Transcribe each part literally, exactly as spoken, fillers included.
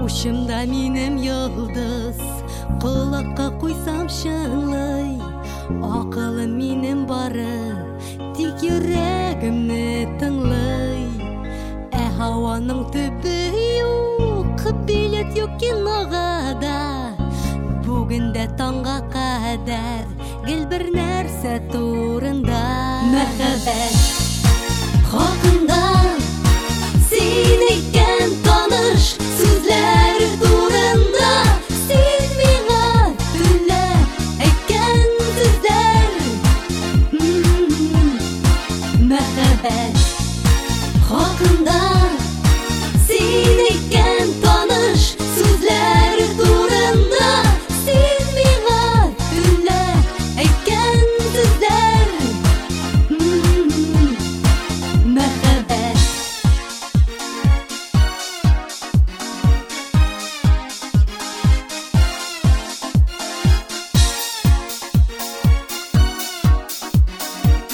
Ушымда минем йылдыз, құлаққа қойсам шыңлай. Ақылым минем бары, тик йөрәгемне тыңлай. Ә һаваның төбе юк, билет юк киногада. Бүген дә таңга кадәр гел бер нәрсә турында. Мәхәббәт хакында син әйткән таныш сүзләр турында. Син миңа төнлә әйткән сүзләр. Мәхәббәт хакында син әйткән таныш сүзләр турында. Син миңа төнлә әйткән сүзләр. Мәхәббәт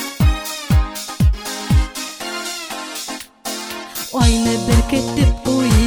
Айны беркетеп куй